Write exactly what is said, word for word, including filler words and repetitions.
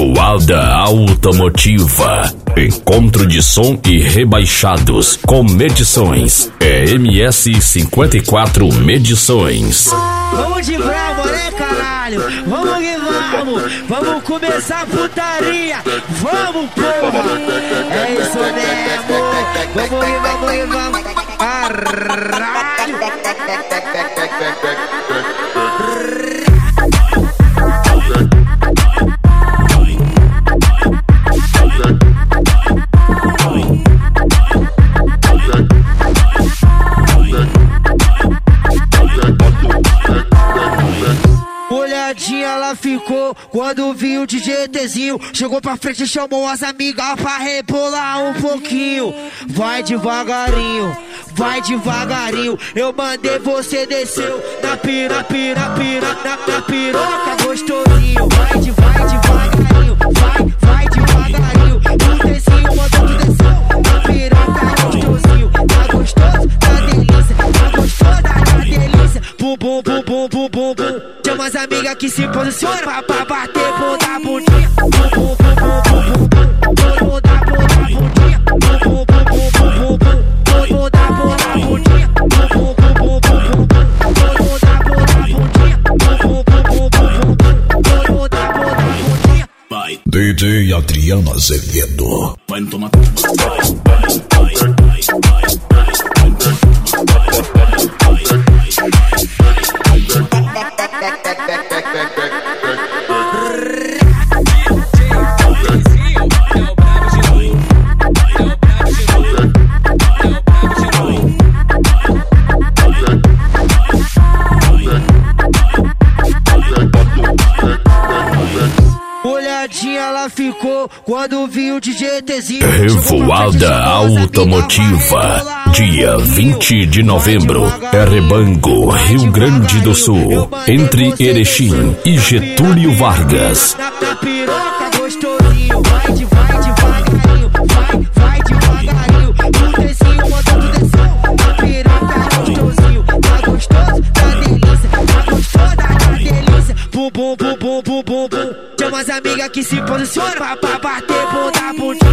Revoada Automotiva. Encontro de som e rebaixados com medições. É M S cinquenta e quatro Medições. Vamos de bravo, né, caralho? Vamos que vamos. Vamos começar a putaria. Vamos, porra. É isso mesmo. Vamos que vamos que vamos. Caralho. Olhadinha ela ficou quando viu o D J Tzinho. Chegou pra frente e chamou as amigas pra rebolar um pouquinho. Vai devagarinho, vai devagarinho. Eu mandei, você desceu na pira, pira, pira, na, na piroca gostosinho. Vai de, vai devagarinho, vai, vai devagarinho. O Tzinho mandou, tu desceu na piroca gostosinho. Tá gostoso, tá delícia, tá gostoso, tá delícia. Bum, bum, bum, bum, bum, bum, bum. Chama as amigas que se posicionam pra, pra bater bunda bundinha. Bum, bum, bum, bum, bum, bum. Bunda, bunda, bundinha. Bum, bum, bum, bum, bum, bum. Bunda, bunda, bundinha. Bum, bum, bum, bum, bum, bum. Bunda, bunda, bundinha. Bum, bum, bum, bum, bum, bum. Bunda, bunda, bundinha. Vai. D J Adriano Azevedo. Vai tomar. Vai, vai, vai, vai, vai. Olhadinha ela ficou quando viu o D J Tzinho. Revoada Automotiva. Dia vinte de novembro. Erebango, Rio Grande do Sul. Entre Erechim e Getúlio Vargas. Na piroca gostosinho. Vai de, vai devagarinho. Vai, vai devagarinho. O Tzinho mandou, tu desceu na piroca gostosinho. Tá gostoso, tá delícia. Tá gostoso, tá delícia. Bum, bum, bum, bum, bum, bum, bum. Chama as amigas que se posicionam pra, pra bater bunda bundinha.